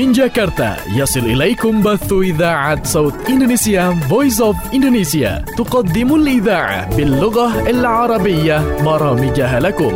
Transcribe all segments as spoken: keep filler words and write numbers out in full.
من جاكرتا يصل إليكم بث إذاعة صوت إندونيسيا Voice of Indonesia تقدم الإذاعة باللغة العربية برامجها لكم.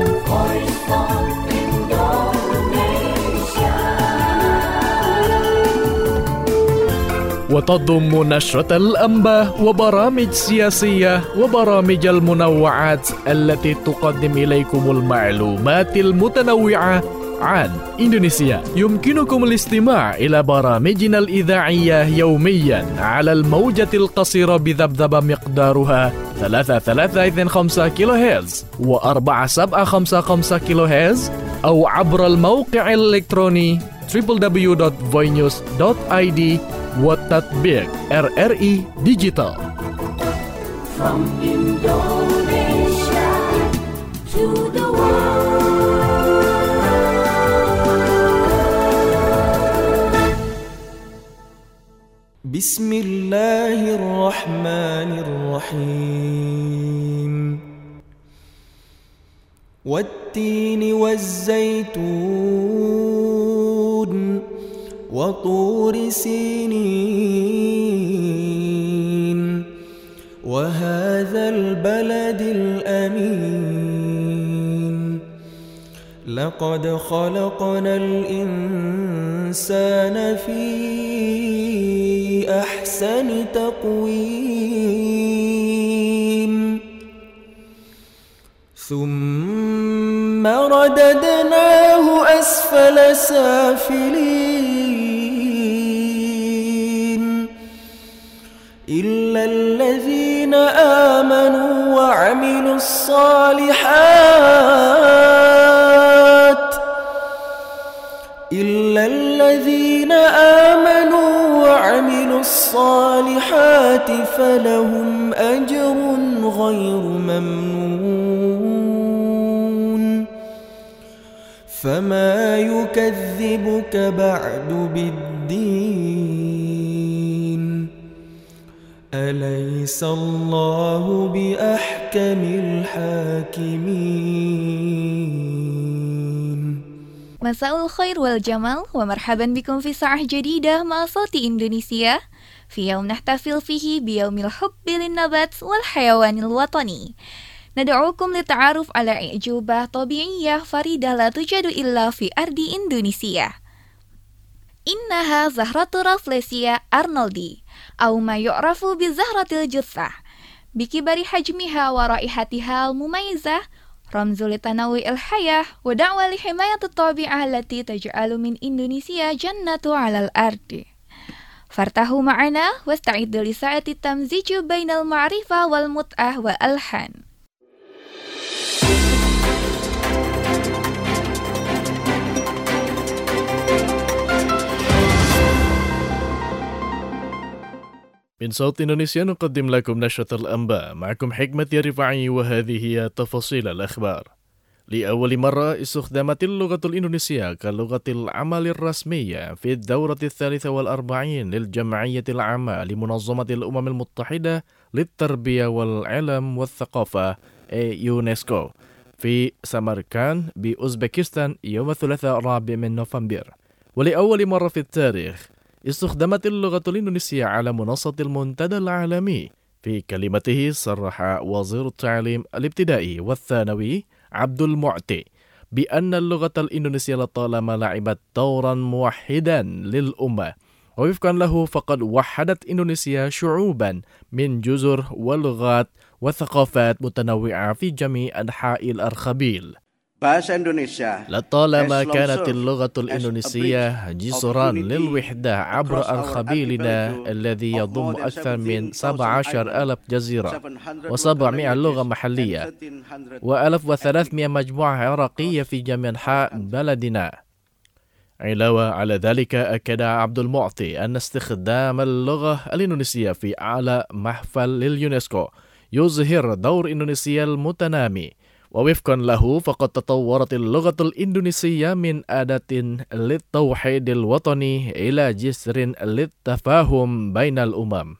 وتضم نشرة الأنباء وبرامج سياسية وبرامج المنوعات التي تقدم إليكم المعلومات المتنوعة عن إندونيسيا. يمكنكم الاستماع إلى برامجنا الإذاعية يوميا على الموجة القصيرة بذبذبة مقدارها ثلاثة ثلاثة اثنين خمسة كيلو هرتز وأربعة سبعة خمسة خمسة كيلو هرتز أو عبر الموقع الإلكتروني دبليو دبليو دبليو دوت voinews دوت آي دي وتطبيق إر إر إي Digital. From Indonesia to the world. بسم الله الرحمن الرحيم. والتين والزيتون وطور سينين وهذا البلد الأمين لقد خلقنا الإنسان في أحسن تقويم ثم رددناه أسفل سافلين إلا الذين آمنوا وعملوا الصالحات إلا الذين آمنوا وعملوا الصالحات فلهم أجر غير ممنون فما يكذبك بعد بالدين أليس الله بأحكم الحاكمين. مساء الخير والجمال ومرحبا بكم في ساعة جديدة مع صوت إندونيسيا في يوم نحتفل فيه بيوم الحب للنبات والحيوان الوطني. ندعوكم للتعرف على أعجوبة طبيعية فريدة لا توجد إلا في أرض إندونيسيا. إنها زهرة رافليسيا أرنولدي أو ما يعرف بزهرة الجثة بكبر حجمها ورائحتها المميزة، رمز لتنوع الحياة ودعوة لحماية الطبيعة التي تجعل من إندونيسيا جنة على الأرض. فارتاحوا معنا واستعدوا لساعة التمزيج بين المعرفة والمتعة والألحان. من صوت إندونيسيا نقدم لكم نشرة الأنباء، معكم حكمة رفاعي وهذه هي تفاصيل الأخبار. لأول مرة استخدمت اللغة الإندونيسية كلغة العمل الرسمية في الدورة الثالثة والأربعين للجمعية العامة لمنظمة الأمم المتحدة للتربية والعلم والثقافة يونسكو في سمرقند بأوزبكستان يوم الثلاثاء الرابع من نوفمبر. ولأول مرة في التاريخ استخدمت اللغة الإندونيسية على منصة المنتدى العالمي. في كلمته صرح وزير التعليم الابتدائي والثانوي عبد المعطي بأن اللغة الإندونيسية لطالما لعبت دورا موحدا للأمة، ووفقا له فقد وحدت إندونيسيا شعوبا من جزر ولغات وثقافات متنوعة في جميع أنحاء الأرخبيل. لطالما كانت اللغة الإندونيسية جسرا للوحدة عبر أرخبيلنا الذي يضم أكثر من سبعة عشر ألف جزيرة وسبعمائة لغة محلية وألف وثلاثمائة مجموعة عراقية في جميع أنحاء بلدنا. علاوة على ذلك أكد عبد المعطي أن استخدام اللغة الإندونيسية في أعلى محفل لليونسكو يظهر دور إندونيسيا المتنامي، ووفقا له فقد تطورت اللغة الإندونيسية من أداة للتوحيد الوطني إلى جسر للتفاهم بين الأمم.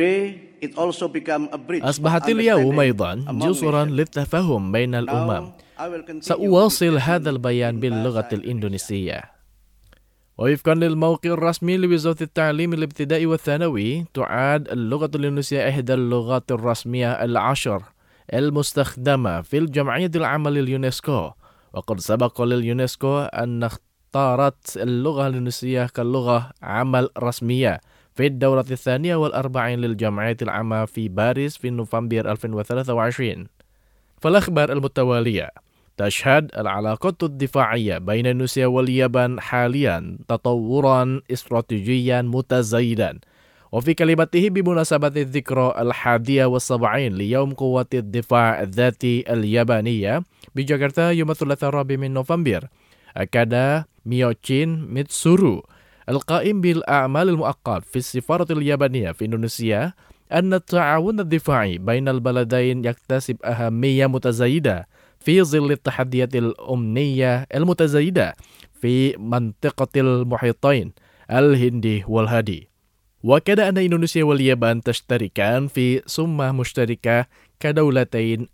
أصبحت اليوم أيضا جسرا للتفاهم بين الأمم. سأواصل هذا البيان باللغة الإندونيسية. ووفقا للموقع الرسمي لوزارة التعليم الابتدائي والثانوي تعد اللغة الإندونيسية إحدى اللغات الرسمية العشر المستخدمة في الجمعية العامة لليونسكو، وقد سبق لليونسكو أن اختارت اللغة الإندونيسية كاللغة عمل رسمية في الدورة الثانية والأربعين للجمعية العامة في باريس في نوفمبر ألفين وثلاثة وعشرين. فالأخبار المتوالية تشهد العلاقات الدفاعية بين إندونيسيا واليابان حاليا تطورا استراتيجيا متزايدا. وفي كلمته بمناسبة الذكرى الحادية والسبعين ليوم قوات الدفاع الذاتي اليابانية بجاكرتا يوم الثلاثاء الرابع من نوفمبر، أكد ميوتشين ميتسورو القائم بالأعمال المؤقت في السفارة اليابانية في إندونيسيا أن التعاون الدفاعي بين البلدين يكتسب أهمية متزايدة في ظل التحديات الأمنية المتزايدة في منطقة المحيطين الهندي والهادي. وكاد أن إندونيسيا واليابان تشتركان في سمة مشتركة كدولتين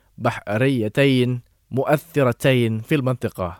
بحريتين مؤثرتين في المنطقة.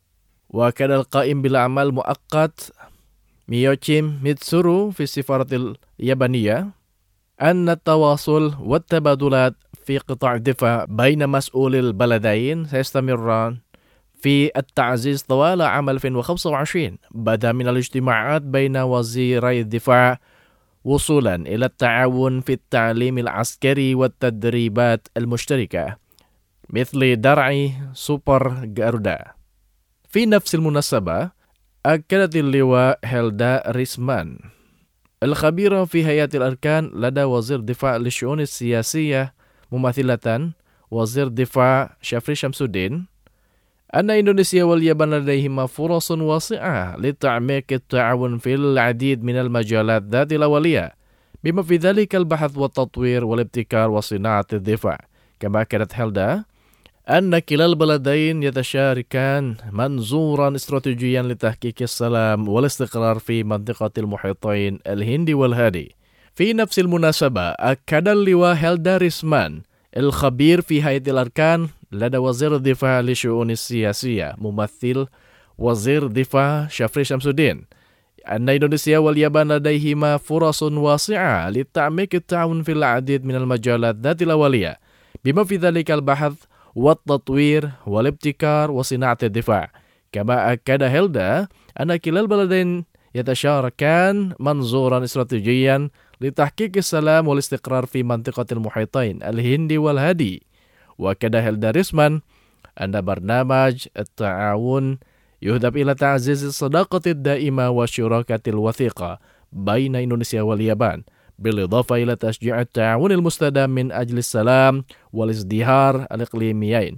وكان القائم بالأعمال المؤقت ميوتشين ميتسورو في السفارة اليابانية أن التواصل والتبادلات في قطاع الدفاع بين مسؤولي البلدين سيستمران في التعزيز طوال عام ألفين وخمسة وعشرين، بدأ من الاجتماعات بين وزيري الدفاع وصولا إلى التعاون في التعليم العسكري والتدريبات المشتركة مثل درع سوبر جارودا. في نفس المناسبة أكدت اللواء هيلدا ريسمان الخبيرة في هيئة الأركان لدى وزير دفاع للشؤون السياسية ممثلة وزير دفاع شافري شمسودين أن إندونيسيا واليابان لديهما فرص واسعة لتعميق التعاون في العديد من المجالات ذات الأولية، بما في ذلك البحث والتطوير والابتكار وصناعة الدفاع. كما أكدت هيلدا أن كلا البلدين يتشاركان منظورا استراتيجيا لتحقيق السلام والاستقرار في منطقة المحيطين الهندي والهادي. في نفس المناسبة أكد اللواء هيلدا ريسمان الخبير في هيئة الأركان لدى وزير الدفاع للشؤون السياسية ممثل وزير الدفاع شافري شمسودين أن إندونيسيا واليابان لديهما فرص واسعة لتعميق التعاون في العديد من المجالات ذات الأولية، بما في ذلك البحث والتطوير والابتكار وصناعة الدفاع. كما أكد هيلدا أن كلا البلدين يتشاركان منظورا استراتيجيا لتحقيق السلام والاستقرار في منطقة المحيطين الهندي والهادي. وأكد هيلدا ريسمان أن برنامج التعاون يهدف إلى تعزيز الصداقة الدائمة والشراكة الوثيقة بين إندونيسيا واليابان، بالإضافة إلى تشجيع التعاون المستدام من أجل السلام والازدهار الإقليميين.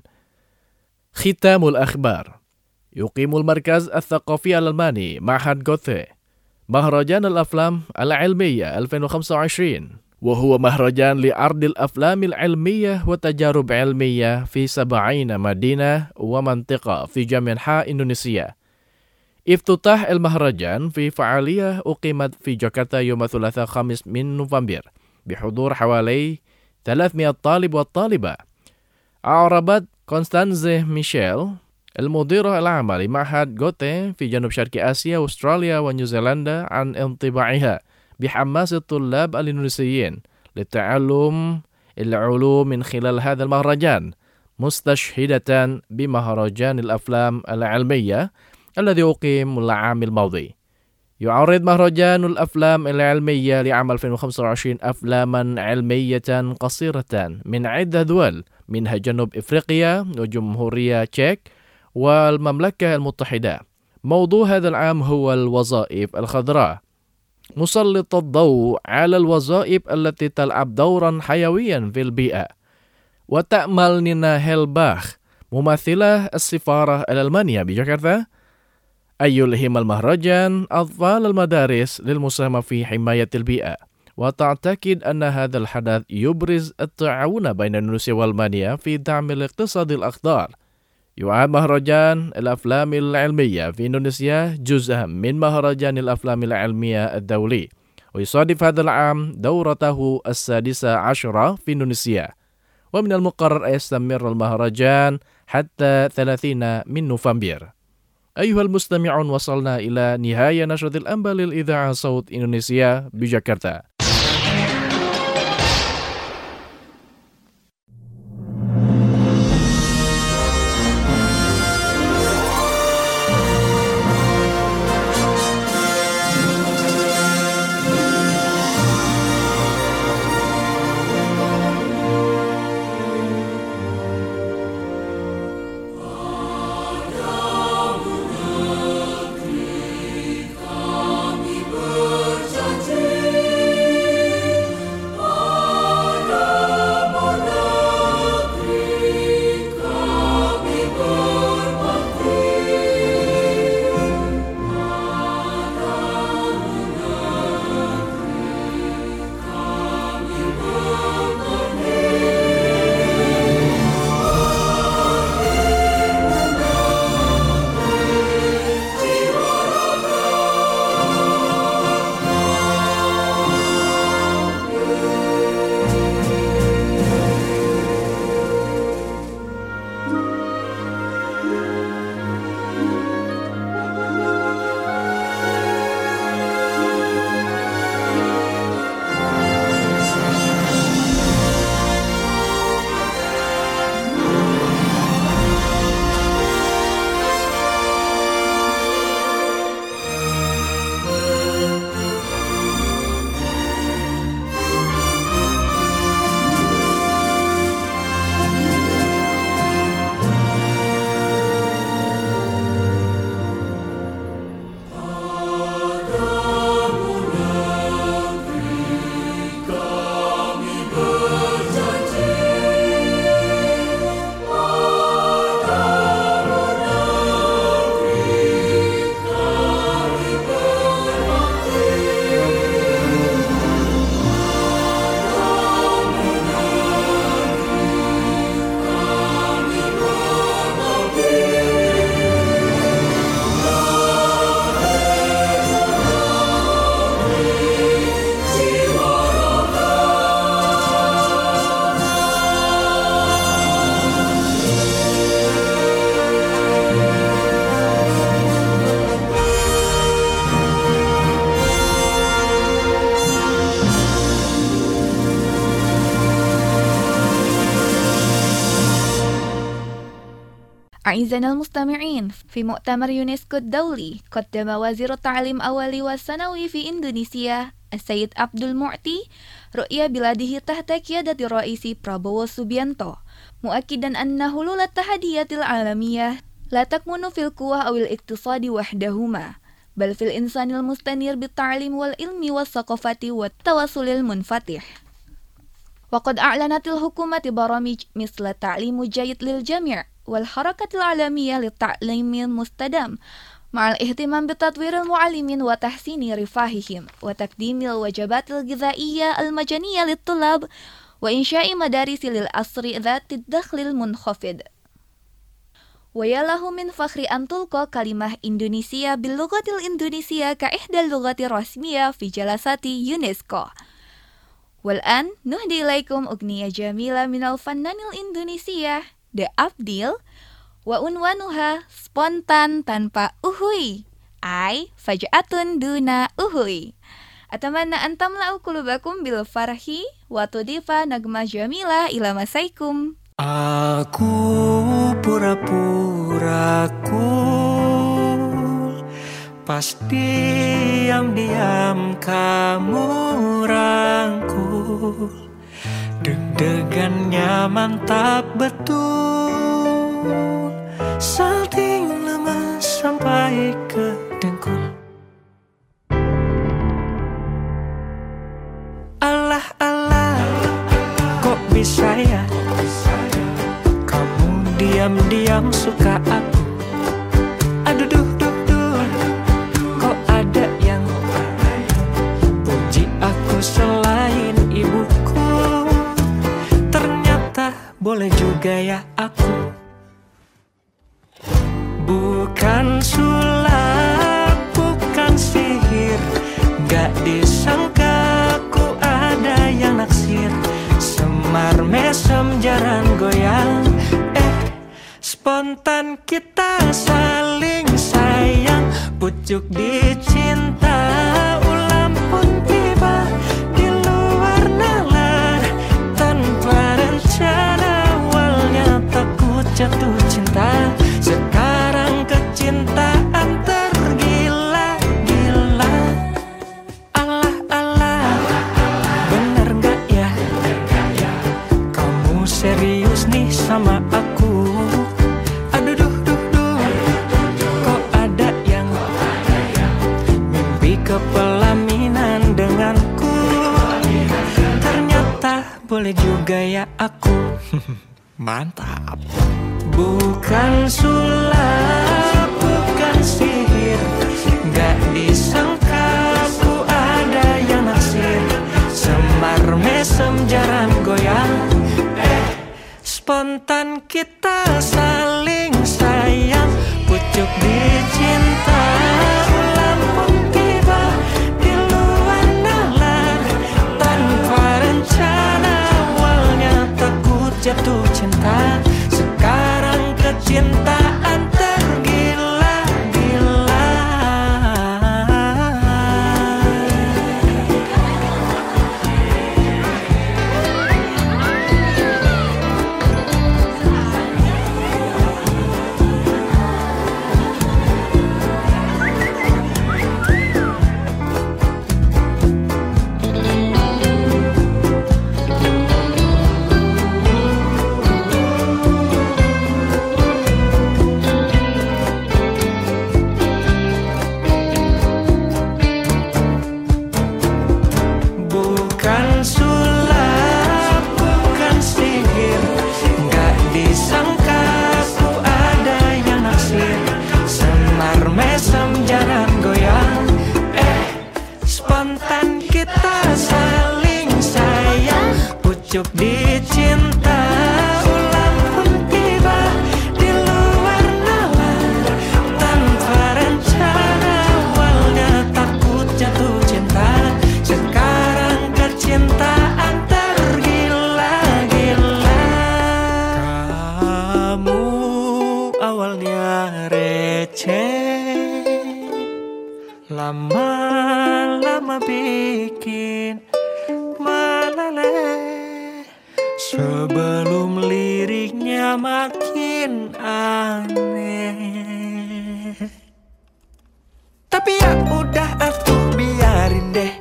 ختام الأخبار. يقيم المركز الثقافي الألماني معهد غوثه مهرجان الأفلام العلمية ألفين وخمسة وعشرين، وهو مهرجان لعرض الأفلام العلمية وتجارب علمية في سبعين مدينة ومنطقة في جميع أنحاء إندونيسيا. افتتاح المهرجان في فعالية أقيمت في جاكرتا يوم الثلاثاء الخامس من نوفمبر بحضور حوالي ثلاثمائة طالب وطالبة. أعربت كونستانزه ميشيل المديرة العامة لمعهد غوثه في جنوب شرق آسيا وأستراليا ونيوزيلندا عن انطباعها بحماس الطلاب الإندونيسيين للتعلم العلوم من خلال هذا المهرجان، مستشهدة بمهرجان الأفلام العلمية الذي أقيم العام الماضي. يعرض مهرجان الأفلام العلمية لعام ألفين وخمسة وعشرين أفلاما علمية قصيرة من عدة دول منها جنوب إفريقيا وجمهورية تشيك والمملكة المتحدة. موضوع هذا العام هو الوظائف الخضراء، مسلط الضوء على الوظائف التي تلعب دورا حيويا في البيئة. وتأمل نينا هيلباخ ممثلة السفارة الألمانية بجاكرتا أن يلهم المهرجان أطفال المدارس للمساهمة في حماية البيئة، وتعتقد أن هذا الحدث يبرز التعاون بين إندونيسيا والألمانيا في دعم الاقتصاد الأخضر. يعد مهرجان الأفلام العلمية في إندونيسيا جزءا من مهرجان الأفلام العلمية الدولي، ويصادف هذا العام دورته السادسة عشرة في إندونيسيا، ومن المقرر أن يستمر المهرجان حتى ثلاثين من نوفمبر. أيها المستمعون وصلنا إلى نهاية نشرة الأنباء للإذاعة صوت إندونيسيا بجاكرتا. أعزائنا المستمعين، في مؤتمر يونسكو الدولي قدم وزير التعليم الأولي والثانوي في إندونيسيا السيد عبد المعطي رؤية بلاده تحت قيادة الرئيس برابوو سوبيانتو، مؤكدا أن حلول التحديات العالمية لا تكمن في القوة أو الاقتصاد وحدهما، بل في الإنسان المستنير بالتعليم والعلم والثقافة والتواصل المنفتح. وقد أعلنت الحكومة برامج مثل التعليم الجيد للجميع والحركة العالمية للتعليم المستدام، مع الاهتمام بتطوير المعلمين وتحسين رفاههم وتقديم الوجبات الغذائية المجانية للطلاب وإنشاء مدارس للعصر ذات الدخل المنخفض. ويا له من فخر أن تلقى كلمة إندونيسيا باللغة الإندونيسية كإحدى اللغات الرسمية في جلسات يونسكو. والآن نهدي إليكم أغنية جميلة من الفنان الإندونيسية The Abdil, wa unwanuha spontan tanpa uhui, ay faja'atun duna uhui. Atamanna an tamla'u qulubakum bil farhi wa tudifa nagma jamila ila masaikum. Aku pura-pura cool, pas diam-diam kamu rangkul, deg-degannya mantap betul, salting lemas sampai ke dengkul. Alah alah, kok bisa ya kamu diam-diam suka aku? Aduh duh duh duh, kok ada yang puji aku selain ibuku? Boleh juga ya aku. Bukan sulap, bukan sihir, gak disangka ku ada yang naksir. Semar mesem jaran goyang, eh spontan kita saling sayang. pucuk dicinta. Ulam pun tiba di luar nalar tanpa rencana. Awalnya takut jatuh cinta, sekarang kecintaan tergila-gila. Alah, alah, bener gak ya? Kamu serius nih sama aku? Aduh, duh, duh, duh. Kok ada yang mimpi kepelaminan denganku? Ternyata boleh juga ya aku. Mantap. Bukan sulap, bukan sihir, gak disangka ku ada yang naksir. Semar mesem jarang goyang, eh spontan kita saling sayang. Pucuk dicinta, ulam pun tiba di luar nalar tanpa rencana. Awalnya takut jatuh cinta, sekarang kecintaan tergila-gila. Bukan sulap, bukan sihir, gak disangka ku ada yang naksir. Semar mesem jarang goyang, eh spontan kita saling sayang. Pucuk dicinta, ulam pun tiba di luar nalar tanpa rencana. Awalnya takut jatuh cinta, sekarang kecintaan tergila-gila. Kamu awalnya receh, lama-lama bikin meleleh. Sebelum liriknya makin aneh, tapi ya udah atuh biarin deh.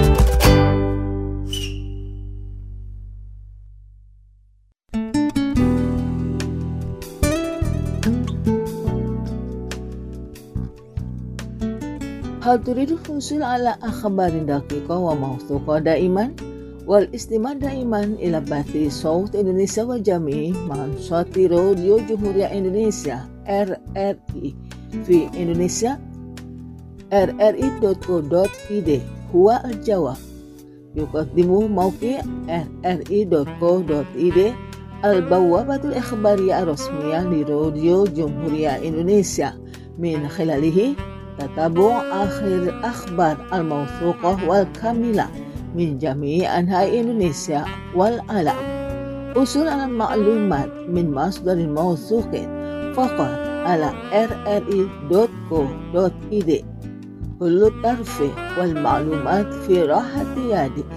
هل تريد الحصول على أخبار دقيقة وموثوقة دائما؟ والاستماع دائما إلى بث صوت إندونيسيا والجميع مع صوت راديو جمهورية إندونيسيا R R I في إندونيسيا R R I دوت co دوت I D هو الجواب. يقدم موقع R R I دوت co دوت I D البوابة الإخبارية الرسمية لراديو جمهورية إندونيسيا، من خلاله تتابع آخر الأخبار الموثوقة والكاملة من جميع أنحاء إندونيسيا والعالم. حصول على المعلومات من مصدر موثوق فقط على R R I دوت co دوت I D. كل الترفيه والمعلومات في راحة يدك.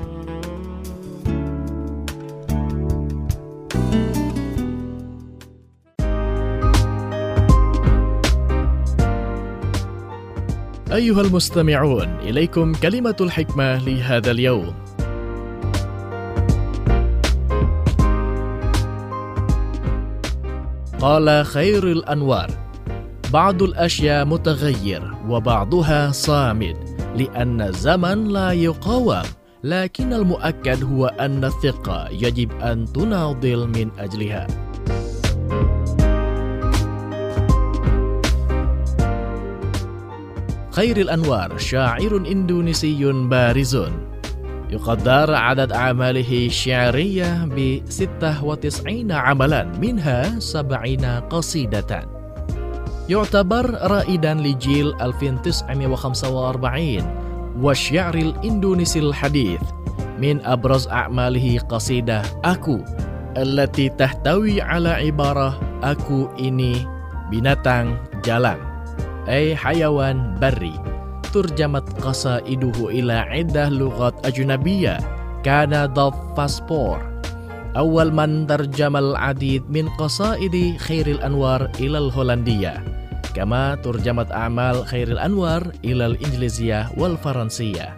أيها المستمعون، إليكم كلمة الحكمة لهذا اليوم. قال خير الأنوار: بعض الأشياء متغير وبعضها صامد، لأن الزمن لا يقاوم، لكن المؤكد هو أن الثقة يجب أن تناضل من أجلها. خير الأنوار شاعر إندونيسي بارز، يقدر عدد أعماله الشعرية ب ستة وتسعين عملا، منها سبعين قصيدة. يعتبر رائدا لجيل ألف وتسعمائة وخمسة وأربعين والشعر الإندونيسي الحديث. من أبرز أعماله قصيدة Aku التي تحتوي على عبارة Aku ini binatang jalan. أي حيوان بري. ترجمت قصائده إلى عدة لغات أجنبية. كان ضف فاسبور أول من ترجم العديد من قصائد خير الأنوار إلى الهولندية، كما ترجمت أعمال خير الأنوار إلى الإنجليزية والفرنسية.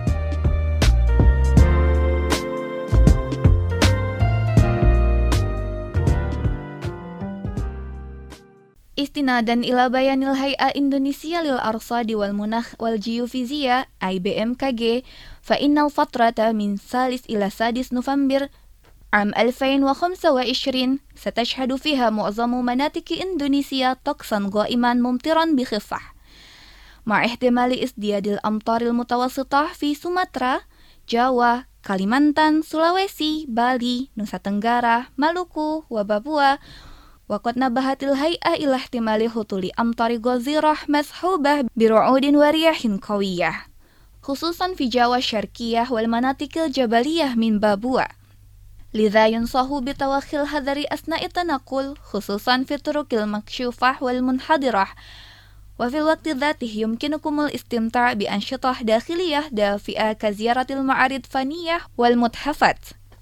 Istinadan ila bayanil hay'a Indonesia lil arsadi wal munakh wal geofizia I B M K G fa innal fatrata min salis ila sadis November عام ألفين وخمسة وعشرين ستشهد فيها معظم مناطق إندونيسيا طقسا غائما ممطرا بخفة مع احتمال ازدياد الأمطار المتوسطة في سوماترا، جاوا، كاليمانتان، سولويسي، بالي، نوسا تنggara, مالوكو وبابوا. وقد نبهت الهيئة إلى احتمال هطول أمطار غزيرة مصحوبة برعود ورياح قوية خصوصا في جاوا الشرقية والمناطق الجبلية من بابوا. لذا ينصح بتوخي الحذر أثناء التنقل خصوصا في الطرق المكشوفة والمنحدرة، وفي الوقت ذاته يمكنكم الاستمتاع بأنشطة داخلية دافئة كزيارة المعارض الفنية والمتحفات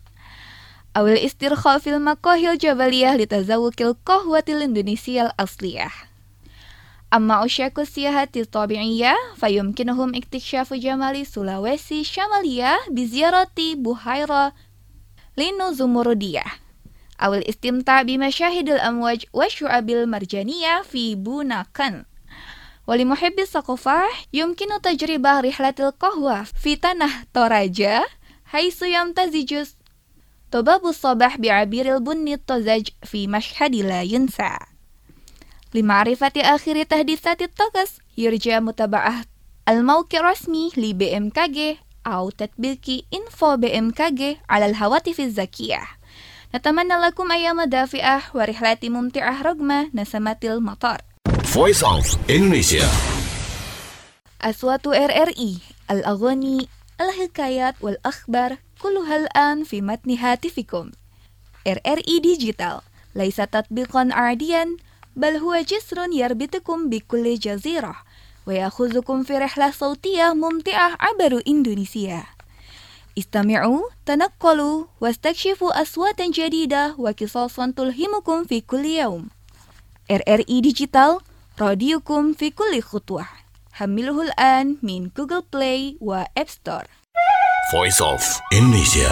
أو الاسترخاء في المقاهي الجبلية لتذوق القهوة الإندونيسية الأصلية. أما عشاق السياحة الطبيعية فيمكنهم اكتشاف جمال سولويسي الشمالية بزيارة بحيرة لينو زمردية أو الاستمتاع بمشاهد الأمواج والشعاب المرجانية في بوناكان. ولمحبي الثقافة يمكن تجربة رحلة القهوة في تنه توراجا حيث يمتزج طباب الصباح بعبير البني الطازج في مشهد لا ينسى. لمعرفة آخر تحديثات الطقس يرجى متابعة الموقع الرسمي ل B M K G أو تطبيق info B M K G على الهواتف الذكية. نتمنى لكم أيام دافئة ورحلات ممتعة رغم نسمات المطر. Voice of Indonesia. أصوات R R I، الأغاني، الحكايات والأخبار كلها الآن في متن هاتفكم. R R I ديجيتال ليس تطبيقا عاديا، بل هو جسر يربطكم بكل جزيرة ويأخذكم في رحلة صوتية ممتعة عبر إندونيسيا. استمعوا، تنقلوا، واستكشفوا أصواتا جديدة وقصصا تلهمكم في كل يوم. R R I ديجيتال، راديوكم في كل خطوة. حمله الآن من جوجل بلاي وأب ستور. Voice of Indonesia.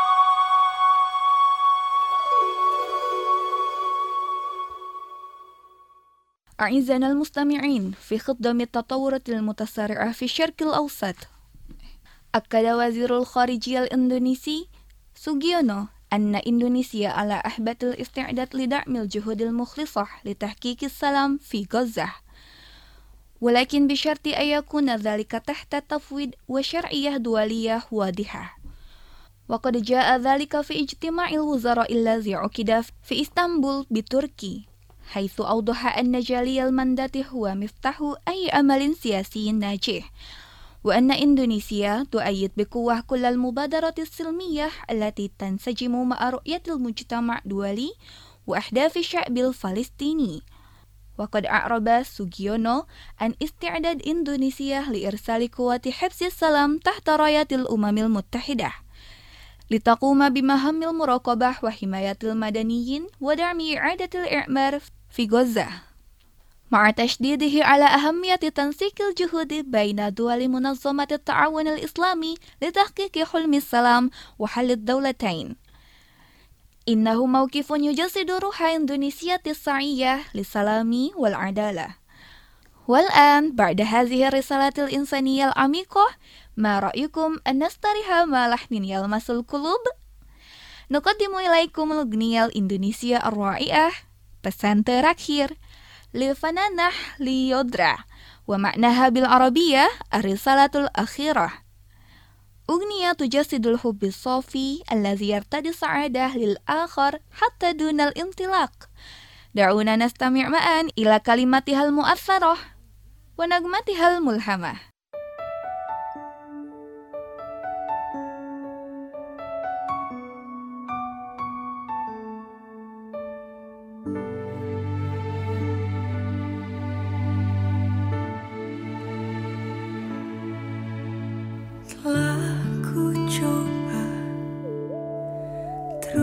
أعزائنا المستمعين، في خضم التطور المتسارع في الشرق الأوسط، أكد وزير الخارجية الإندونيسي سوجيونو أن إندونيسيا على أحبة الاستعداد لدعم الجهود المخلصة لتحقيق السلام في غزة، ولكن بشرط أن يكون ذلك تحت تفويض وشرعية دولية واضحة. وقد جاء ذلك في اجتماع الوزراء الذي عقد في اسطنبول بتركي، حيث أوضح أن جالي المندات هو مفتاح أي عمل سياسي ناجح، وأن إندونيسيا تؤيد بقوة كل المبادرات السلمية التي تنسجم مع رؤية المجتمع الدولي وأهداف الشعب الفلسطيني. وقد أعرب سوجيونو عن استعداد إندونيسيا لإرسال قوات حفظ السلام تحت راية الأمم المتحدة لتقوم بمهام المراقبة وحماية المدنيين ودعم إعادة الإعمار في غزة، مع تشديده على أهمية تنسيق الجهود بين دول منظمة التعاون الإسلامي لتحقيق حلم السلام وحل الدولتين. إنه موقف يجسد روح إندونيسيا السعية للسلام والعدالة. والآن بعد هذه الرسالة الإنسانية العميقة، ما رأيكم أن نستريح مع لحن يلمس القلوب؟ نقدم إليكم الأغنية الإندونيسية الرائعة pesan terakhir للفنانة ليودرا، ومعناها بالعربية الرسالة الأخيرة. أغنية تجسد الحب الصافي الذي يرتدي السعادة للآخر حتى دون الانطلاق. دعونا نستمع معا إلى كلماتها المؤثرة ونغمتها الملهمة.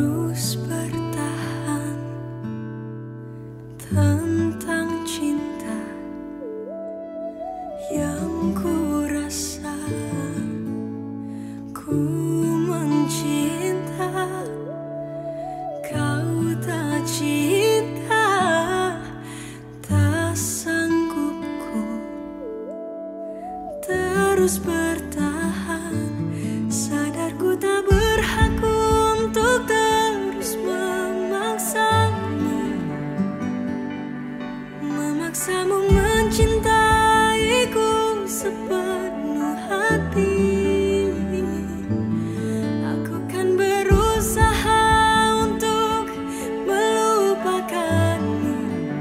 terus bertahan tentang cinta yang ku rasa. Ku mencinta, kau tak cinta, tak sanggup ku terus bertahan. Sadar ku tak berhak untuk terus memaksamu, memaksamu mencintaiku sepenuh hati. Aku kan berusaha untuk melupakanmu,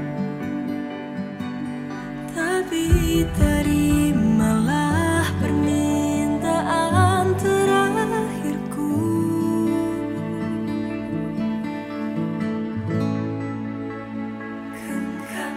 tapi terimalah permintaan terakhirku. Genggam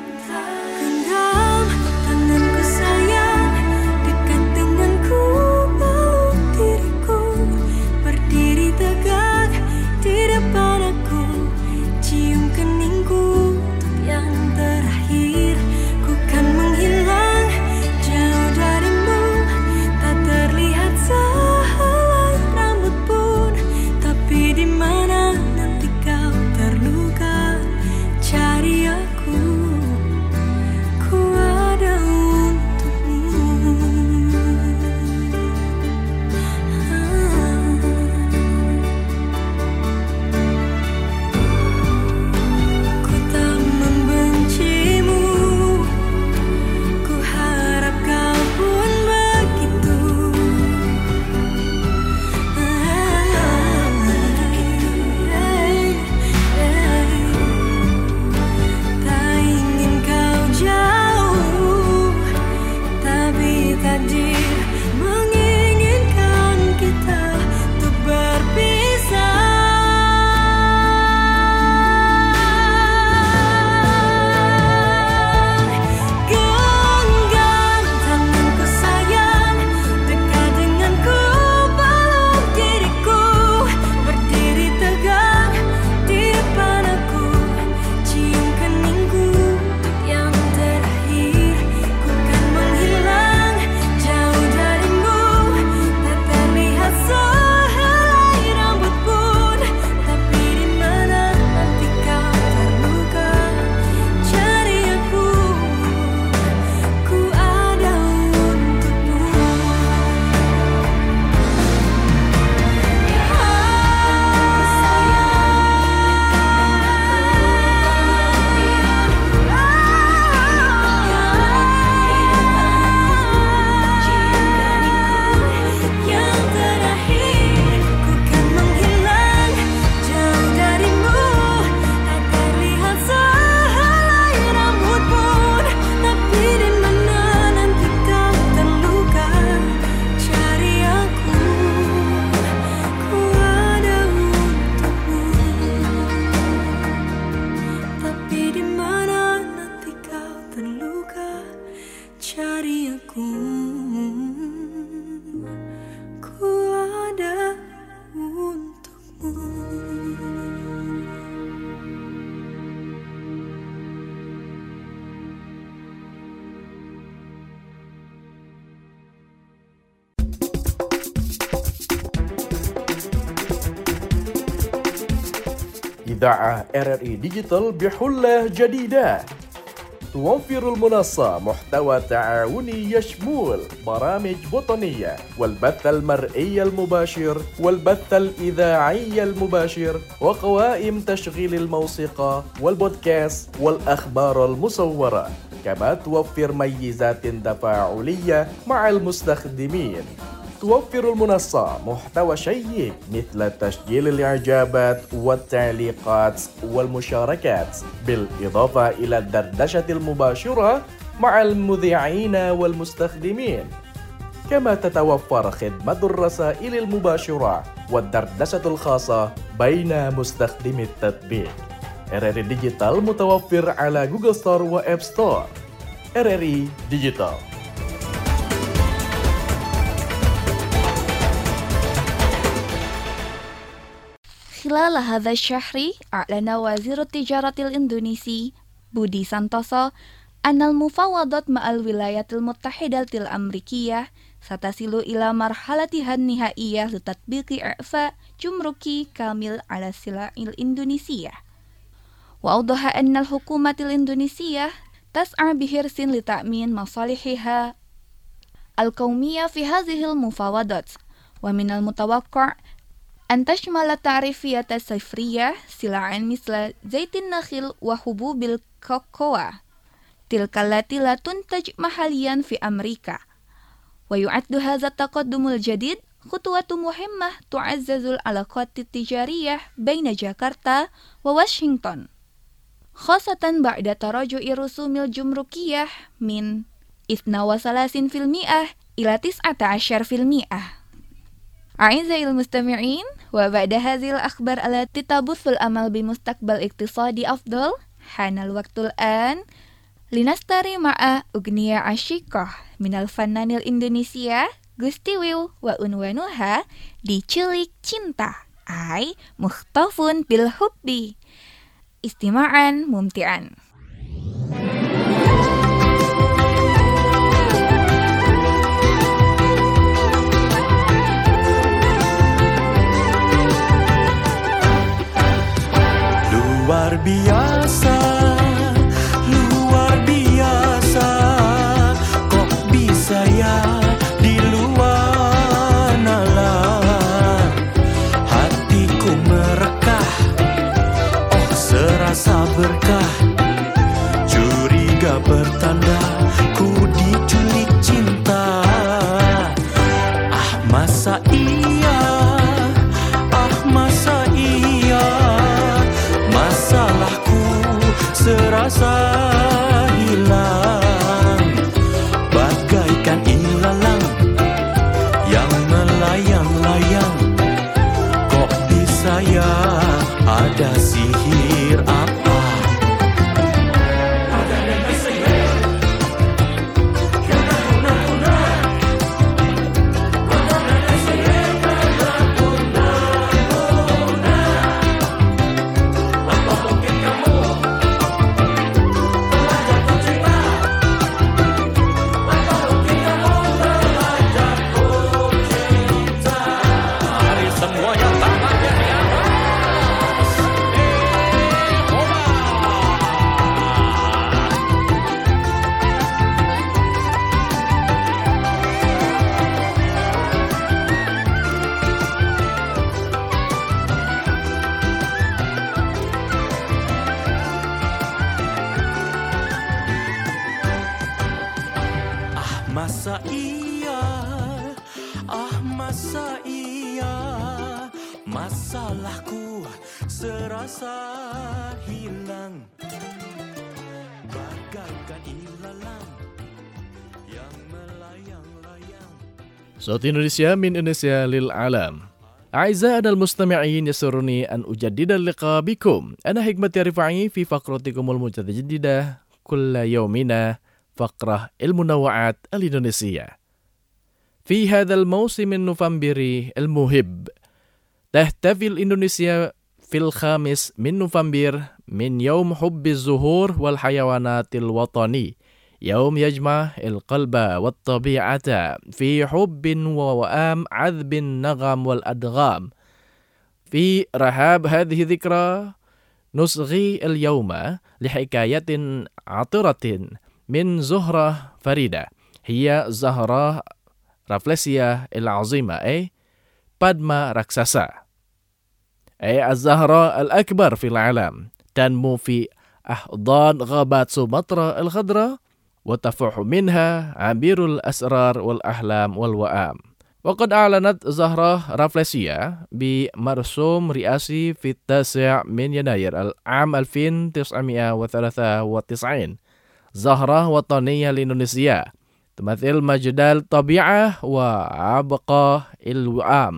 tanganku sayang, dekat denganku, peluk diriku, berdiri tegak di depan aku, cium keningku untuk yang terakhir. Ku kan menghilang jauh darimu, tak terlihat sehelai rambut pun, tapi di mana nanti kau terluka, cari aku, ku ada untukmu. Ku tak membencimu, ku harap kau pun begitu. Tak ingin kau jauh, tapi takdir menginginkan kita untuk berpisah. Genggam tanganku sayang, dekat denganku, peluk diriku, berdiri tegak di depan aku, cium keningku untuk yang terakhir. Ku kan menghilang jauh darimu, tak terlihat sehelai rambut pun, tapi di mana nanti kau terluka, cari aku, ku ada untukmu. Yang terakhir, ku kan menghilang jauh darimu, tak terlihat sehelai rambut pun, tapi di mana nanti kau terluka, cari aku, ku ada untukmu. Tapi di mana nanti kau terluka, cari aku, ku ada untukmu. إذاعة آر آر إي ديجيتال بحلة جديدة توفر المنصة محتوى تعاوني يشمل برامج وطنية والبث المرئي المباشر والبث الإذاعي المباشر وقوائم تشغيل الموسيقى والبودكاست والأخبار المصورة، كما توفر ميزات تفاعلية مع المستخدمين. توفر المنصة محتوى شيق مثل تسجيل الإعجابات والتعليقات والمشاركات، بالإضافة إلى الدردشة المباشرة مع المذيعين والمستخدمين. كما تتوفر خدمة الرسائل المباشرة والدردشة الخاصة بين مستخدمي التطبيق. آر آر إي ديجيتال متوفر على جوجل ستور وآب ستور. آر آر إي ديجيتال. خلال هذا الشهر أعلن وزير التجارة الإندونيسي بودي سانتوسو أن المفاوضات مع الولايات المتحدة الأمريكية ستصل إلى مرحلتها النهائية لتطبيق إعفاء جمركي كامل على السلع الإندونيسية. وأوضح أن الحكومة الإندونيسية تسعى بحرص لتأمين مصالحها القومية في هذه المفاوضات، ومن المتوقع أن تشمل التعريفية الصفرية سلعا مثل زيت النخيل وحبوب الكوكوا تلك التي لا تنتج محليا في أمريكا. ويعد هذا التقدم الجديد خطوة مهمة تعزز العلاقات التجارية بين جاكرتا وواشنطن، خاصة بعد تراجع الرسوم الجمركية من اثنين وثلاثين بالمئة إلى تسعة عشر بالمئة. أعزائي المستمعين، وبعد هذه الأخبار التي تبث الأمل بمستقبل اقتصادي أفضل، حان الوقت الآن لنستري مع أغنية عشيقة من الفنان الإندونيسيا Gusti Wiw وعنوانها Diculik Cinta أي مخطف بالحب. استماعا ممتعا. Luar biasa, luar biasa, kok bisa ya di luar nalar hatiku merekah, oh serasa berkah, curiga bertanda ku diculik cinta. Ah masa iya, ah masa iya, masalahku serasa hilang, bagaikan ilalang yang melayang-layang. Kok bisa ya, ada sihir apa? Ada yang sihir, kena guna-guna. Ada yang sihir, kena guna-guna. Apa mungkin kamu telah jatuh cinta? Apa mungkin kamu telah jatuh cinta? Mari semuanya tangannya di atas. Eh, oba. Ah masa iya, ah masa iya, masalahku serasa hilang, bagaikan ilalang yang melayang-layang. صوت إندونيسيا من إندونيسيا للعالم. أعزائنا المستمعين، يسرني أن أجدد اللقاء بكم. أنا حكمة رفاعي في فقرتكم المتجددة كل يومنا، فقرة المنوعات الإندونيسية. في هذا الموسم النوفمبري المهب تحتفل إندونيسيا في الخامس من نوفمبر من يوم حب الزهور والحيوانات الوطني، يوم يجمع القلب والطبيعة في حب ووئام عذب النغم والأدغام. في رحاب هذه الذكرى نصغي اليوم لحكاية عطرة من زهرة فريدة، هي زهرة رافليسيا العظيمة، أي بادما راكساسا، أي الزهرة الأكبر في العالم، تنمو في أحضان غابات سومطرة الخضراء وتفوح منها عبير الأسرار والأحلام والوئام. وقد أعلنت زهرة رافليسيا بمرسوم رئاسي في التاسع من يناير العام ألف وتسعمائة وثلاثة وتسعين زهرة وطنية لإندونيسيا تمثل مجد الطبيعة وعبقى الوئام.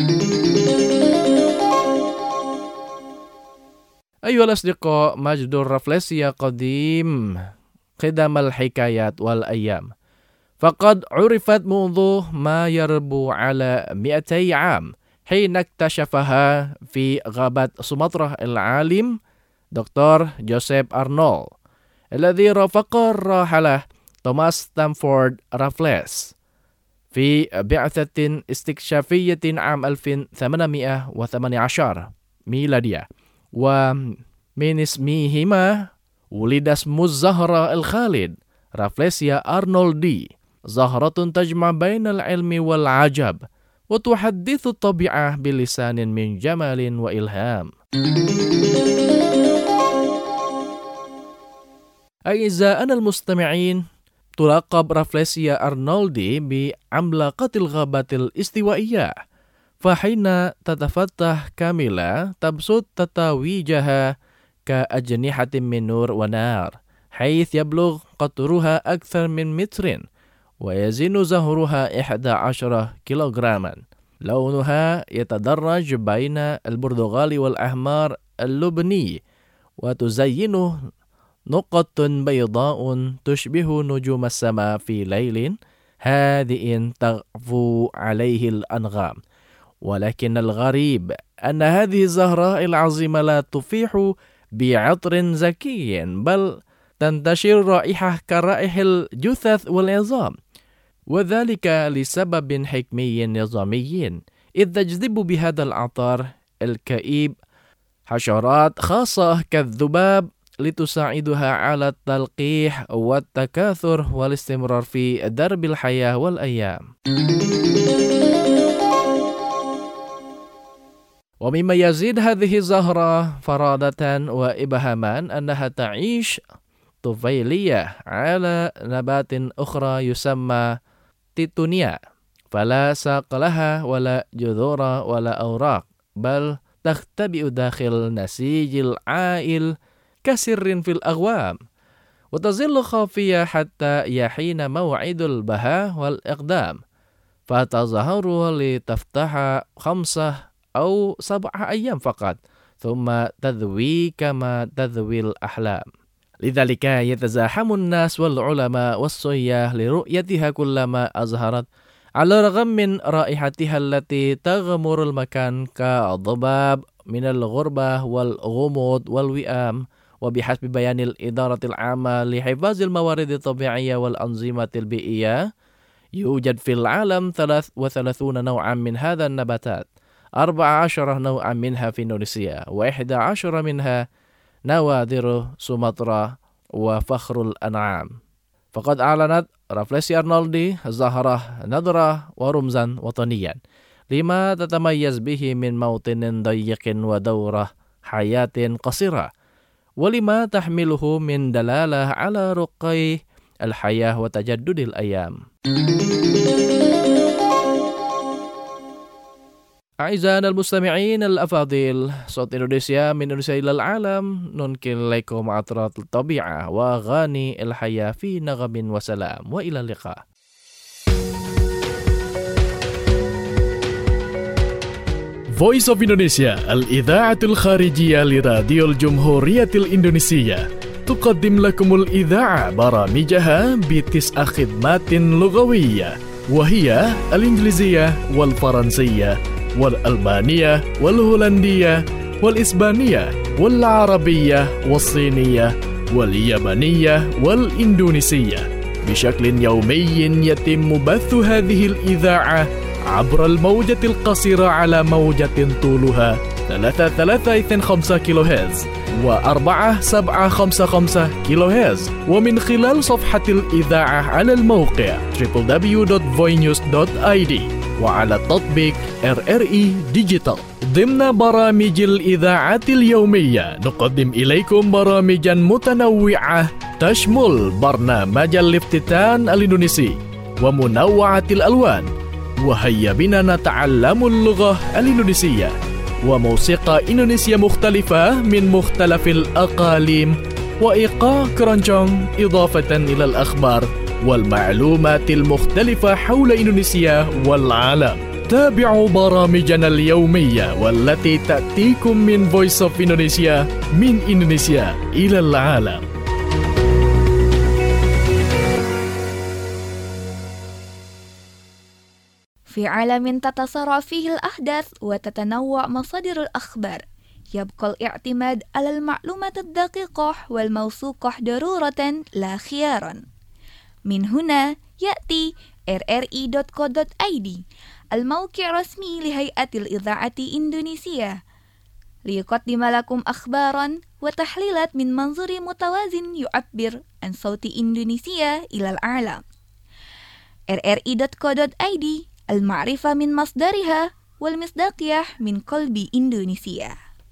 أيها الأصدقاء، مجد الرافليسيا قديم قدم الحكايات والأيام، فقد عرفت منذ ما يربو على مئتي عام حين اكتشفها في غابة سومطرة العالم دكتور جوزيف أرنولد الذي رافق الراحلة توماس ستامفورد رافلس في بعثة استكشافية عام ألف وثمانمائة وثمانية عشر ميلادية. ومن اسمهما ولد اسم الزهرة الخالد رافليسيا أرنولدي، زهرة تجمع بين العلم والعجب وتحدث الطبيعة بلسان من جمال وإلهام. أعزائنا المستمعين، تلقب رافليسيا أرنولدي بعملاقة الغابات الاستوائية، فحين تتفتح كاملة تبسط تتويجها كأجنحة من نور ونار، حيث يبلغ قطرها أكثر من متر ويزن زهرها إحدى عشرة كيلوغراما. لونها يتدرج بين البرتقالي والأحمر اللبني، وتزينه نقط بيضاء تشبه نجوم السماء في ليل هادئ تغفو عليه الأنغام. ولكن الغريب أن هذه الزهرة العظيمة لا تفيح بعطر زكي، بل تنتشر رائحة كرائح الجثث والعظام، وذلك لسبب حكمي نظامي، إذ تجذب بهذا العطر الكئيب حشرات خاصة كالذباب لتساعدها على التلقيح والتكاثر والاستمرار في درب الحياة والأيام. ومما يزيد هذه الزهرة فرادة وإبهاما أنها تعيش طفيلية على نبات أخرى يسمى تيتونيا، فلا ساق لها ولا جذور ولا أوراق، بل تختبئ داخل نسيج العائل كسر في الأغوام، وتظل خافية حتى يحين موعد البهاء والإقدام، فتظهر لتفتح خمسة أو سبعة أيام فقط، ثم تذوي كما تذوي الأحلام. لذلك يتزاحم الناس والعلماء والسياح لرؤيتها كلما أزهرت، على الرغم من رائحتها التي تغمر المكان كضباب من الغربة والغموض والوئام. وبحسب بيان الإدارة العامة لحفاظ الموارد الطبيعية والأنظمة البيئية، يوجد في العالم ثلاث وثلاثون نوعا من هذا النباتات، أربع عشر نوعا منها في إندونيسيا، وإحدى عشر منها نوادر سومطرة وفخر الأنعام. فقد أعلنت رافليسيا أرنولدي زهرة نذرة ورمزا وطنيا لما تتميز به من موطن ضيق ودورة حياة قصيرة، ولما تحمله من دلالة على رقي الحياة وتجدد الأيام. أعزائنا المستمعين الأفاضل، صوت إندونيسيا من إندونيسيا إلى العالم، ننقل إليكم عطرات الطبيعة وأغاني الحياة في نغم وسلام، وإلى اللقاء. Voice of Indonesia الإذاعة الخارجية لراديو الجمهورية الإندونيسية تقدم لكم الإذاعة برامجها بتسع خدمات لغوية، وهي الإنجليزية والفرنسية والألمانية والهولندية والإسبانية والعربية والصينية واليابانية والإندونيسية. بشكل يومي يتم بث هذه الإذاعة عبر الموجة القصيرة على موجة طولها ثلاثة ثلاثة اثنين خمسة كيلو هرتز وأربعة سبعة خمسة خمسة كيلو هرتز، ومن خلال صفحة الإذاعة على الموقع دبليو دبليو دبليو دوت فوي نيوز دوت آي دي وعلى تطبيق آر آر إي ديجيتال. ضمن برامج الإذاعة اليومية نقدم إليكم برامجا متنوعة تشمل برنامج الافتتان الإندونيسي ومنوعة الألوان، وهيا بنا نتعلم اللغة الإندونيسية، وموسيقى إندونيسية مختلفة من مختلف الأقاليم، وإيقاع كرونجونج، إضافة إلى الأخبار والمعلومات المختلفة حول إندونيسيا والعالم. تابعوا برامجنا اليومية والتي تأتيكم من Voice of Indonesia من إندونيسيا إلى العالم. في عالم تتسارع فيه الأحداث وتتنوع مصادر الأخبار، يبقى الاعتماد على المعلومات الدقيقة والموثوقة ضرورة لا خيارا. من هنا يأتي إر إر إي دوت كو دوت آي دي الموقع الرسمي لهيئة الإذاعة الإندونيسية ليقدم لكم أخبارا وتحليلات من منظور متوازن يعبر عن صوت إندونيسيا إلى العالم. إر إر إي دوت كو دوت آي دي المعرفة من مصدرها والمصداقية من قلب إندونيسيا.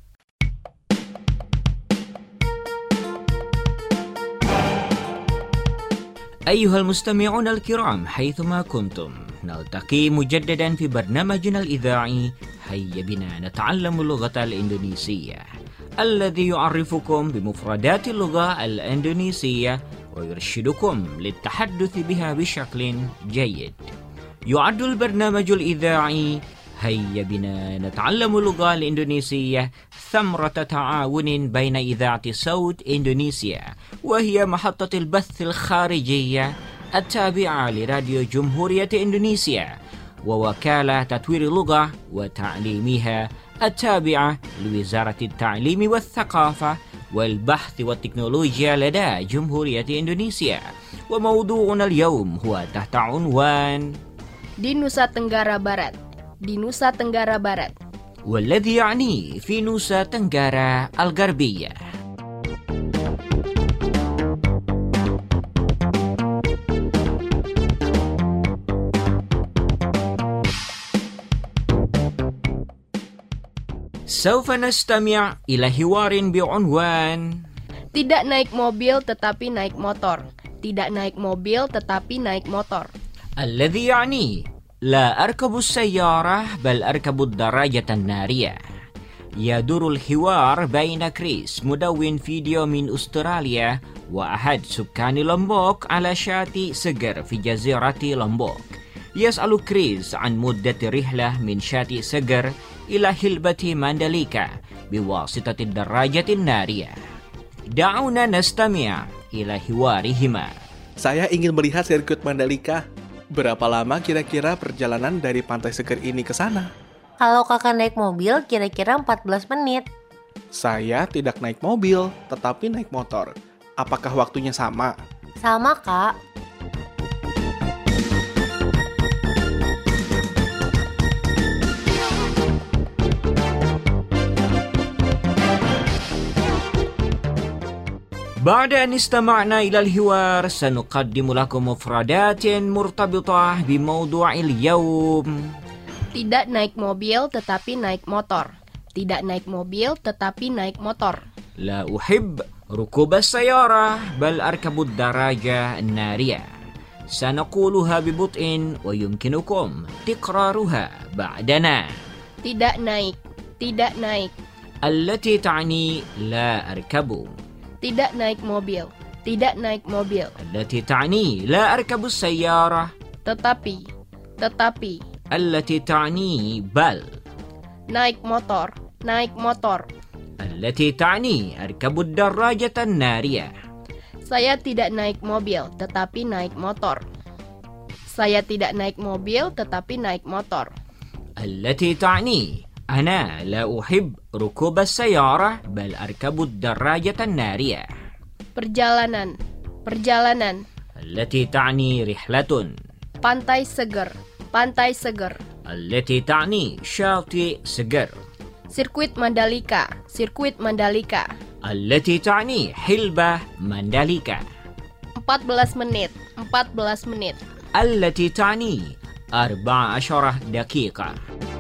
أيها المستمعون الكرام حيثما كنتم، نلتقي مجددا في برنامجنا الإذاعي هيا بنا نتعلم اللغة الإندونيسية، الذي يعرفكم بمفردات اللغة الإندونيسية ويرشدكم للتحدث بها بشكل جيد. يعد البرنامج الإذاعي هيا بنا نتعلم اللغة الإندونيسية ثمرة تعاون بين إذاعة صوت إندونيسيا، وهي محطة البث الخارجية التابعة لراديو جمهورية إندونيسيا، ووكالة تطوير اللغة وتعليمها التابعة لوزارة التعليم والثقافة والبحث والتكنولوجيا لدى جمهورية إندونيسيا. وموضوعنا اليوم هو تحت عنوان di Nusa Tenggara Barat. Di Nusa Tenggara Barat. والذي يعني في نوسا تنغارا الغربية. سوف نستمع إلى حوار بعنوان Tidak naik mobil tetapi naik motor. Tidak naik mobil tetapi naik motor. الذي يعني لا أركب السيارة بل أركب الدراجة النارية. يدور الحوار بين كريس مدون فيديو من أستراليا وأحد سكان لومبوك على شاطئ سجر في جزيرة لومبوك. يسأل كريس عن مدة رحلة من شاطئ سجر إلى حلبة مانداليكا بواسطة الدراجة النارية. دعونا نستمع إلى حوارهما. Saya ingin melihat sirkuit Mandalika. Berapa lama kira-kira perjalanan dari Pantai Seger ini ke sana? Kalau kakak naik mobil, kira-kira empat belas menit. Saya tidak naik mobil, tetapi naik motor. Apakah waktunya sama? Sama, Kak. بعد أن استمعنا إلى الحوار سنقدم لكم مفردات مرتبطة بموضوع اليوم. Tidak naik mobil tetapi naik motor. Tidak naik mobil tetapi naik motor. لا أحب ركوب السيارة بل أركب الدراجة النارية. سنقولها ببطء ويمكنكم تكرارها بعدنا. Tidak naik. Tidak naik. التي تعني لا أركب. Tidak naik mobil. Tidak naik mobil. التي تعني لا أركب السيارة. Tetapi. Tetapi. التي تعني بل. Naik motor. Naik motor. التي تعني أركب الدراجة النارية. Saya tidak naik mobil tetapi naik motor. Saya tidak naik mobil tetapi naik motor. التي تعني أنا لا أحب ركوب السيارة بل أركب الدراجة النارية. Perjalanan. Perjalanan. التي تعني رحلة. Pantai Seger. Pantai Seger. التي تعني شاطئ سجر. Sirkuit Mandalika. Sirkuit Mandalika. التي تعني حلبة مانداليكا. empat belas menit. empat belas menit. التي تعني أربع عشرة دقيقة.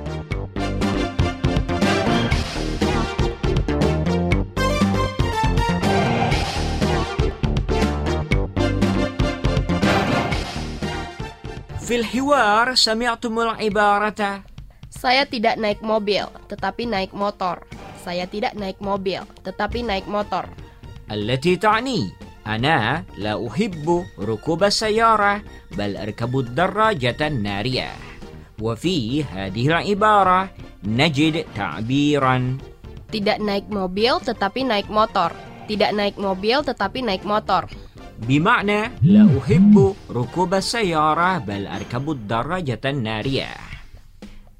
في الحوار سمعتم العبارة Saya tidak naik mobil, tetapi naik motor. Saya tidak naik mobil, tetapi naik motor. التي تعني أنا لا أحب ركوب السيارة بل أركب الدراجة النارية. وفي هذه العبارة نجد تعبيرا Tidak naik mobil, tetapi naik motor. Tidak naik mobil, tetapi naik motor. بمعنى لا أحب ركوب السيارة بل أركب الدراجة النارية.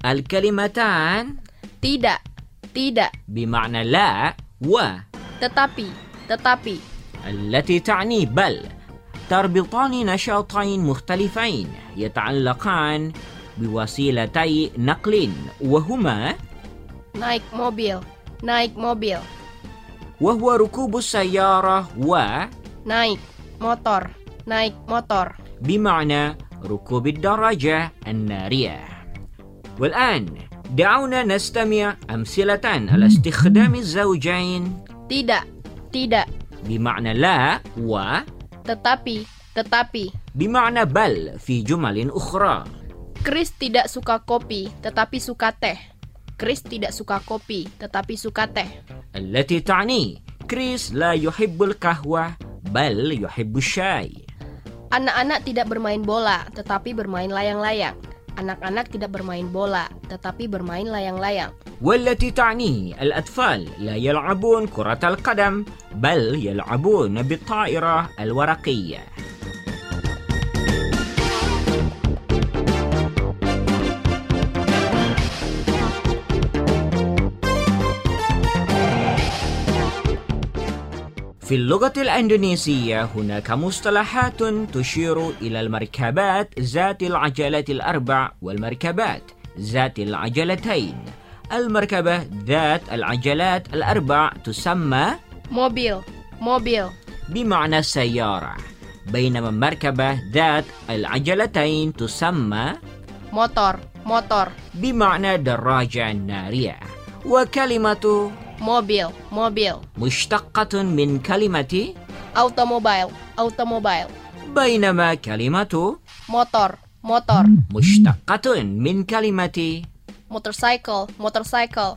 Al-kalimatan Tidak, tidak. بمعنى لا و Tetapi, tetapi. التي تعني بل تربطان نشاطين مختلفين يتعلقان بوسيلتي نقل وهما Naik mobil, naik mobil. وهو ركوب السيارة و Naik motor, naik motor. بمعنى ركوب الدراجة النارية. والآن دعونا نستمع أمثلة على استخدام الزوجين Tidak, tidak. بمعنى لا و Tetapi, tetapi. بمعنى بل في جمل أخرى. Chris tidak suka kopi, tetapi suka teh. Chris tidak suka kopi, tetapi suka teh. التي تعني كريس لا يحب القهوة بل يحب الشاي. Anak-anak tidak bermain bola, tetapi bermain layang-layang. Anak-anak tidak bermain bola, tetapi bermain layang-layang. والتي تعني الأطفال لا يلعبون كرة القدم بل يلعبون بالطائرة الورقية. في اللغة الإندونيسية هناك مصطلحات تشير إلى المركبات ذات العجلات الأربع والمركبات ذات العجلتين. المركبة ذات العجلات الأربع تسمى Mobil, mobil. بمعنى سيارة، بينما المركبة ذات العجلتين تسمى Motor, motor. بمعنى دراجة نارية. وكلمة Mobil, mobil. مشتقة من كلمة Automobile, automobile. بينما كلمة Motor, motor. مشتقة من كلمة Motorcycle, motorcycle.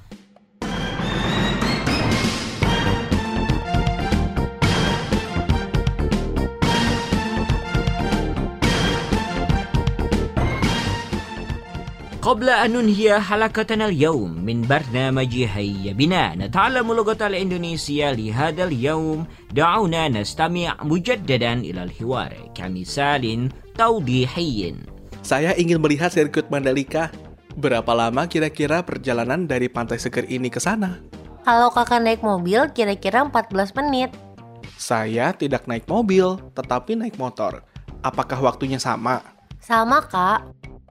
قبل أن ننهي حلقتنا اليوم من برنامج هيا بنا نتعلم اللغة الإندونيسية لهذا اليوم، دعونا نستمع مجددا إلى الحوار كمثال توضيحي. Saya ingin melihat sirkuit Mandalika. Berapa lama kira-kira perjalanan dari Pantai Seger ini ke sana? Kalau kakak naik mobil, kira-kira empat belas menit. Saya tidak naik mobil, tetapi naik motor. Apakah waktunya sama? Sama, Kak.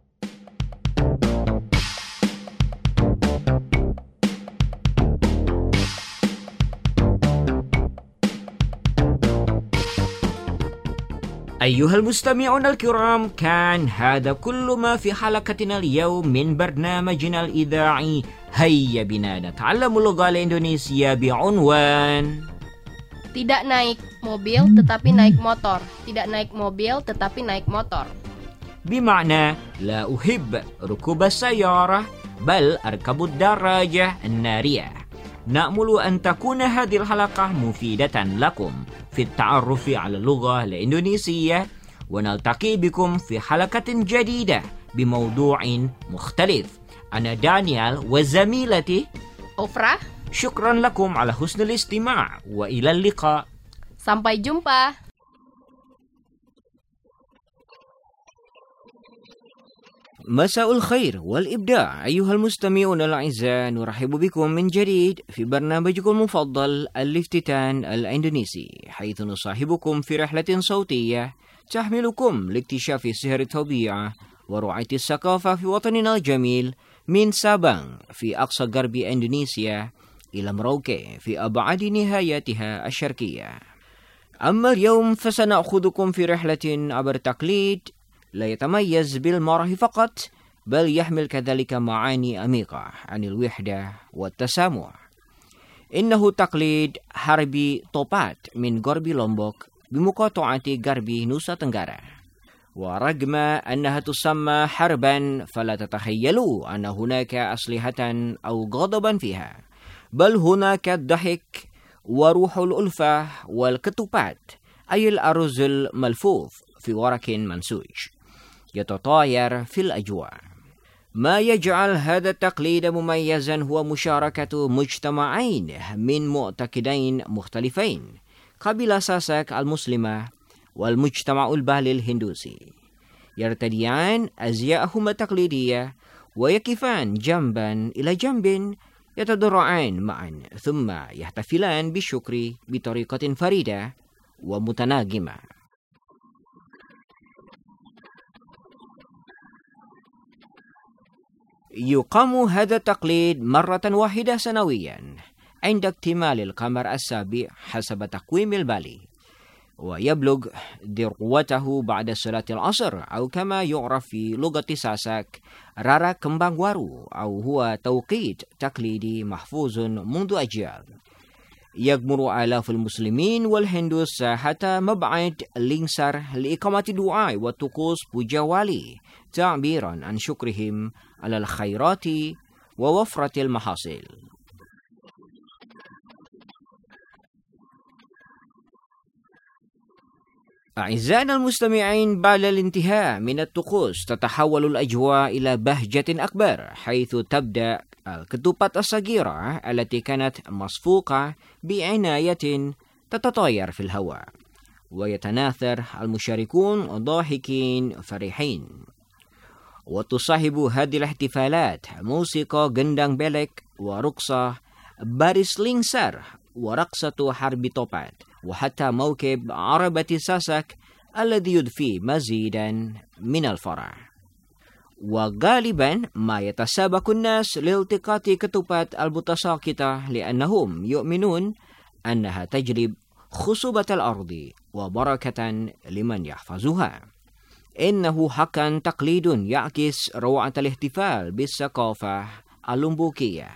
أيها المستمعون الكرام، كان هذا كل ما في حلقتنا اليوم من برنامجنا الإذاعي هيا بنا نتعلم اللغة الإندونيسية بعنوان Tidak naik mobil, tetapi naik motor. Tidak naik mobil, tetapi naik motor. بمعنى لا أحب ركوب السيارة بل أركب الدراجة النارية. نأمل أن تكون هذه الحلقة مفيدة لكم في التعرف على اللغة الإندونيسية، ونلتقي بكم في حلقة جديدة بموضوع مختلف. أنا دانيال وزميلتي Ofra, شكرا لكم على حسن الاستماع وإلى اللقاء. sampai jumpa. مساء الخير والإبداع أيها المستمعون الأعزاء، نرحب بكم من جديد في برنامجكم المفضل الافتتان الإندونيسي، حيث نصاحبكم في رحلة صوتية تحملكم لاكتشاف سحر الطبيعة ورعاية الثقافة في وطننا الجميل، من سابang في أقصى غرب إندونيسيا إلى مروكي في أبعد نهاياتها الشرقية. أما اليوم فسنأخذكم في رحلة عبر تقليد لا يتميز بالمرح فقط، بل يحمل كذلك معاني عميقة عن الوحدة والتسامح. إنه تقليد حربي توبات من غرب لومبوك بمقاطعة غرب نوسا تنغارا. ورغم أنها تسمى حربا، فلا تتخيلوا أن هناك أسلحة أو غضبا فيها، بل هناك الضحك وروح الألفة والكتوبات، أي الأرز الملفوف في ورق منسوج يتطاير في الأجواء. ما يجعل هذا التقليد مميزا هو مشاركة مجتمعين من معتقدين مختلفين، قبيلة ساسك المسلمة والمجتمع البالي الهندوسي، يرتديان أزياءهم التقليدية ويقفان جنبا إلى جنب يتضرعان معا ثم يحتفلان بالشكر بطريقة فريدة ومتناغمة. يقام هذا التقليد مرة واحدة سنويا عند اكتمال القمر السابع حسب تقويم البالي، ويبلغ ذروته بعد صلاة العصر أو كما يعرف في لغة ساسك رارا كمبang waru، أو هو توقيت تقليدي محفوظ منذ أجيال. يجمر آلاف المسلمين والهندوس ساحة مبعد لينسار لإقامة دعاء وطقوس بوجاوالي تعبيرا عن شكرهم على الخيرات ووفرة المحاصيل. أعزائنا المستمعين، بعد الانتهاء من الطقوس تتحول الأجواء إلى بهجة أكبر، حيث تبدأ الكتوبات الصغيرة التي كانت مصفوقة بعناية تتطاير في الهواء، ويتناثر المشاركون ضاحكين فرحين. وتصاحب هذه الاحتفالات موسيقى gendang belek ورقصة baris lingsar ورقصة حرب توبات، وحتى موكب عربة ساسك الذي يضفي مزيدا من الفرح. وغالبا ما يتسابق الناس لالتقاط كتوبات المتساقطة لأنهم يؤمنون أنها تجلب خصوبة الأرض وبركة لمن يحفظها. إنه حقا تقليد يعكس روعة الاحتفال بالثقافة اللومبوكية.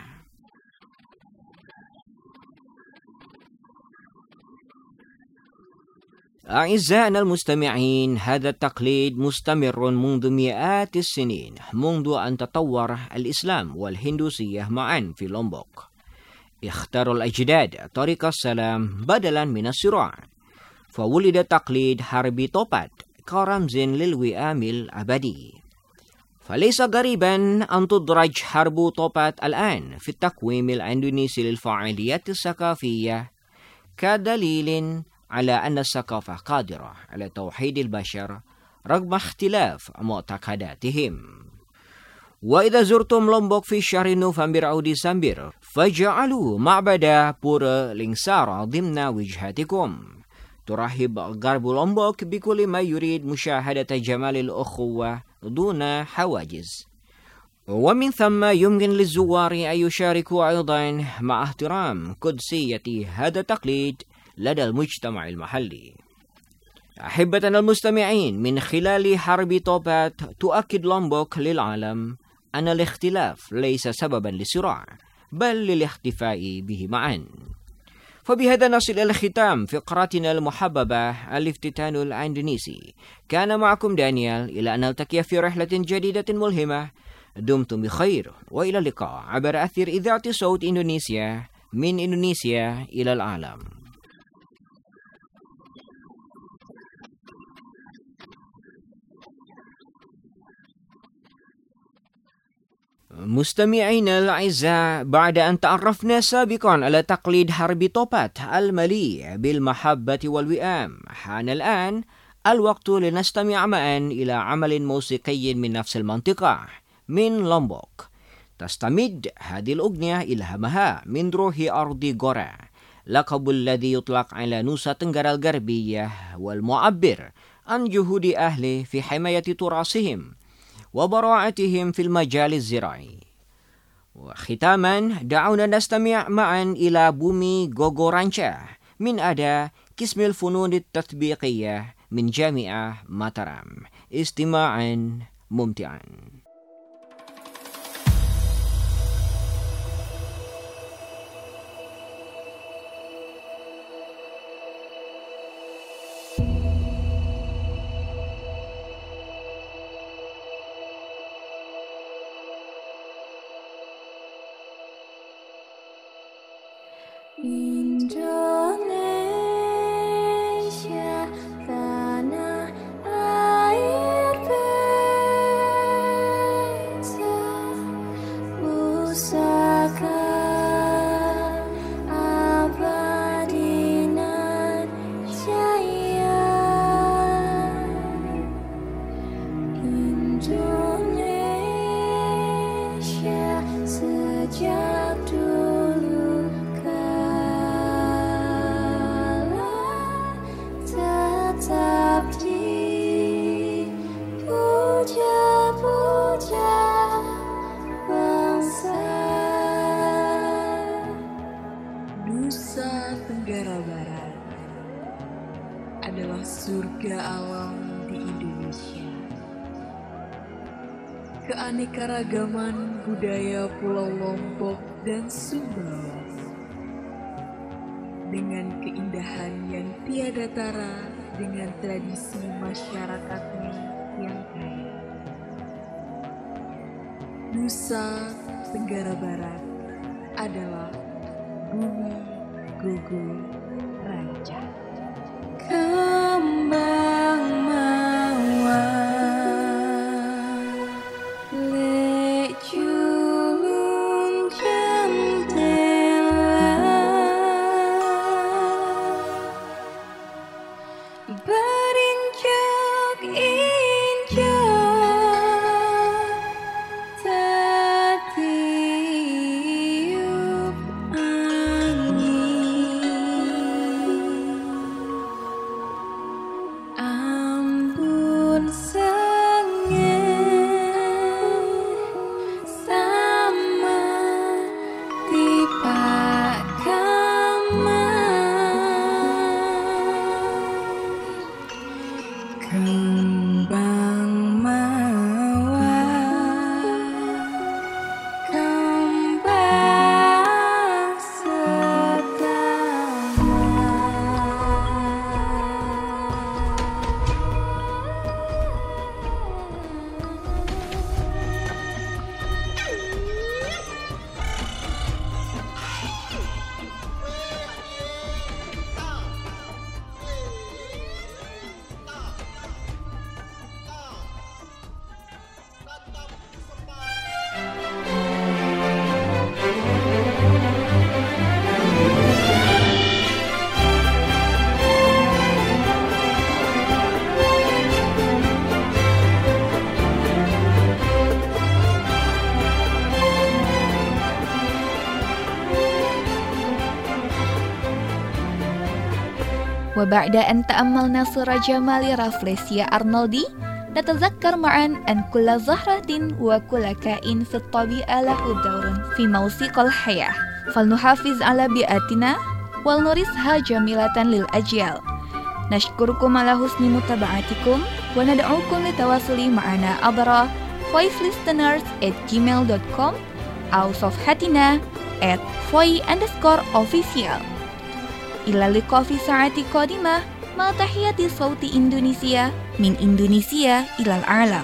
أعزائنا المستمعين، هذا التقليد مستمر منذ مئات السنين، منذ أن تطور الإسلام والهندوسية معا في لومبوك. اختاروا الأجداد طريق السلام بدلا من الصراع، فولد تقليد حرب توبات كرمز للوئام الأبدي. فليس غريبا أن تدرج حرب توبات الآن في التقويم الإندونيسي للفعاليات الثقافية كدليل على أن الثقافة قادرة على توحيد البشر رغم اختلاف معتقداتهم. وإذا زرتم لومبوك في شهر نوفمبر أو ديسمبر فاجعلوا معبد بورا لينسار ضمن وجهاتكم. ترحب غرب لومبوك بكل ما يريد مشاهدة جمال الأخوة دون حواجز، ومن ثم يمكن للزوار أن يشاركوا أيضا مع احترام قدسية هذا التقليد لدى المجتمع المحلي. أحبتنا المستمعين، من خلال حرب توبات تؤكد لومبوك للعالم أن الاختلاف ليس سببا للصراع بل للاحتفاء به معا. فبهذا نصل إلى ختام فقرتنا المحببة الافتتان الإندونيسي. كان معكم دانيال، إلى أن نلتقي في رحلة جديدة ملهمة. دمتم بخير وإلى اللقاء عبر أثير إذاعة صوت إندونيسيا، من إندونيسيا إلى العالم. مستمعينا الأعزاء، بعد أن تعرفنا سابقا على تقليد حرب توبات المليء بالمحبة والوئام، حان الآن الوقت لنستمع معا إلى عمل موسيقي من نفس المنطقة، من لومبوك. تستمد هذه الأغنية إلهامها من روح أرض غورا، لقب الذي يطلق على نوسا تنغرا الغربية، والمعبر عن جهود أهله في حماية تراثهم وبراعتهم في المجال الزراعي. وختاما دعونا نستمع معا إلى بومي غوغورانشا من أداء قسم الفنون التطبيقية من جامعة ماترام. استماعا ممتعا. Indonesia, tanah air Barat adalah surga alam di Indonesia. Keanekaragaman budaya Pulau Lombok dan Sumbawa dengan keindahan yang tiada tara dengan tradisi masyarakatnya yang kaya. Nusa Tenggara Barat adalah bumi Gogo Ranca. Kembang mawar lek julung jendela berinjak-injak tertiup angin. Ampun sangat sama tiba kamar. Kembang mawar, kembang وبعد أن تأملنا صورة جمال رافليسيا أرنولدي نتذكر معا أن كل زهرة وكل كائن في الطبيعة له دور في موسيقى الحياة، فلنحافظ على بيئتنا ولنورثها جميلة للأجيال. نشكركم على حسن متابعتكم وندعوكم للتواصل معنا عبر voice listeners at gmail dot com أو صفحتنا at voi underscore official. إلى اللقاء في ساعة قادمة مع تحية صوت إندونيسيا من إندونيسيا إلى العالم.